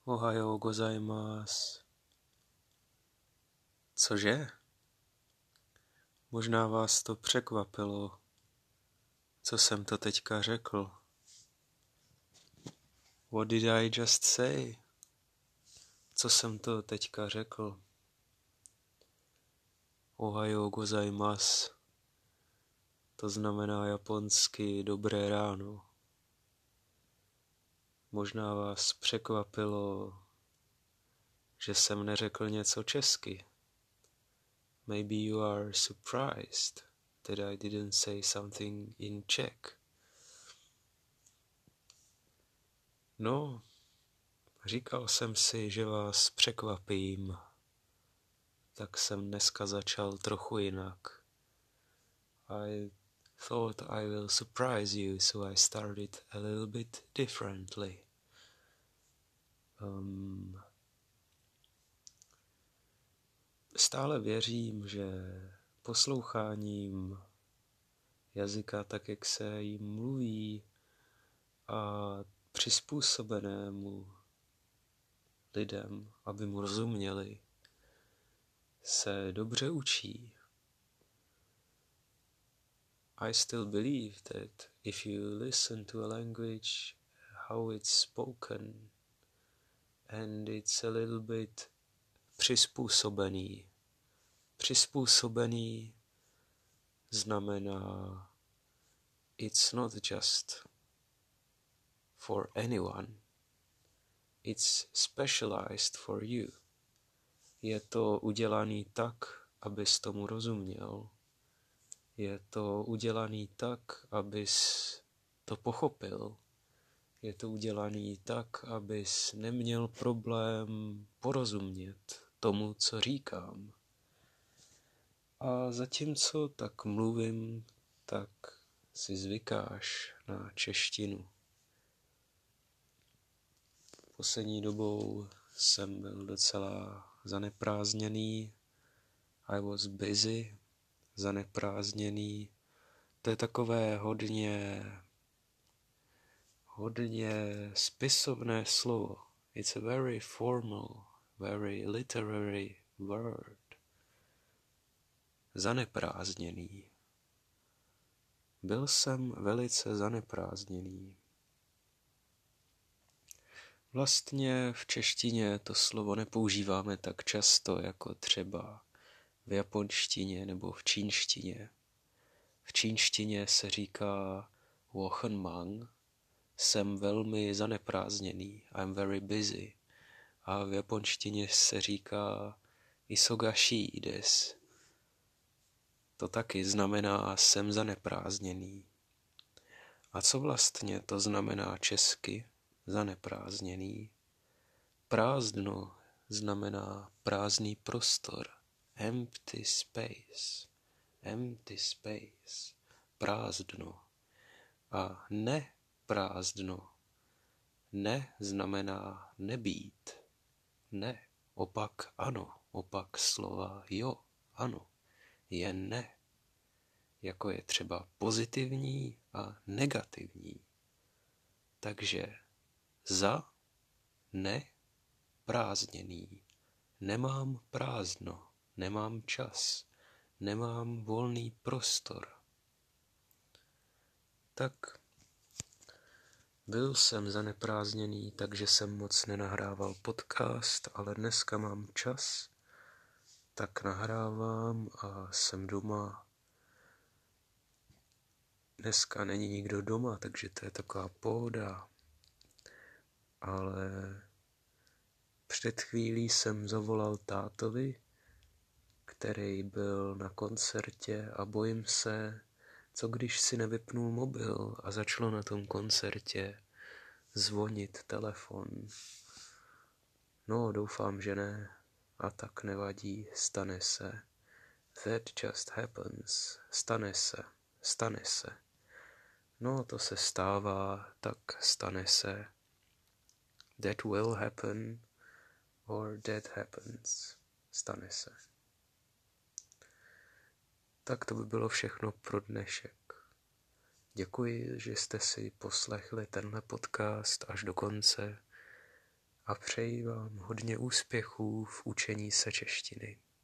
Ohayou gozaimasu. Cože? Možná vás to překvapilo, co jsem to teďka řekl. What did I just say? Co jsem to teďka řekl? Ohayou gozaimasu. To znamená japonsky dobré ráno. Možná vás překvapilo, že jsem neřekl něco česky. Maybe you are surprised that I didn't say something in Czech. No, říkal jsem si, že vás překvapím, tak jsem dneska začal trochu jinak. I thought I will surprise you, so I started a little bit differently. Stále věřím, že posloucháním jazyka tak, jak se jim mluví a přizpůsobenému lidem, aby mu rozuměli, se dobře učí. I still believe that if you listen to a language, how it's spoken, and it's a little bit přizpůsobený. Přizpůsobený znamená it's not just for anyone. It's specialized for you. Je to udělaný tak, abys tomu rozuměl. Je to udělaný tak, abys to pochopil. Je to udělaný tak, abys neměl problém porozumět tomu, co říkám. A zatímco tak mluvím, tak si zvykáš na češtinu. Poslední dobou jsem byl docela zaneprázdněný. I was busy, zaneprázdněný. To je takové hodně spisovné slovo. It's a very formal, very literary word. Zaneprázdněný. Byl jsem velice zaneprázdněný. Vlastně v češtině to slovo nepoužíváme tak často, jako třeba v japonštině nebo v čínštině. V čínštině se říká 我很忙, jsem velmi zaneprázdněný, I'm very busy. A v japonštině se říká 忙しいです. To taky znamená jsem zaneprázdněný. A co vlastně to znamená česky zaneprázdněný? Prázdno znamená prázdný prostor. Empty space. Empty space. Prázdno. A neprázdno. Ne znamená nebýt. Ne. Opak ano. Opak slova jo. Ano. Je ne. Jako je třeba pozitivní a negativní. Takže za ne prázdněný. Nemám prázdno. Nemám čas. Nemám volný prostor. Tak byl jsem zaneprázdněný, takže jsem moc nenahrával podcast, ale dneska mám čas, tak nahrávám a jsem doma. Dneska není nikdo doma, takže to je taková pohoda. Ale před chvílí jsem zavolal tátovi, který byl na koncertě a bojím se, co když si nevypnul mobil a začalo na tom koncertě zvonit telefon. No, doufám, že ne. A tak nevadí, stane se. That just happens. Stane se. No, to se stává, tak stane se. That will happen, or that happens. Stane se. Tak to by bylo všechno pro dnešek. Děkuji, že jste si poslechli tenhle podcast až do konce a přeji vám hodně úspěchů v učení se češtiny.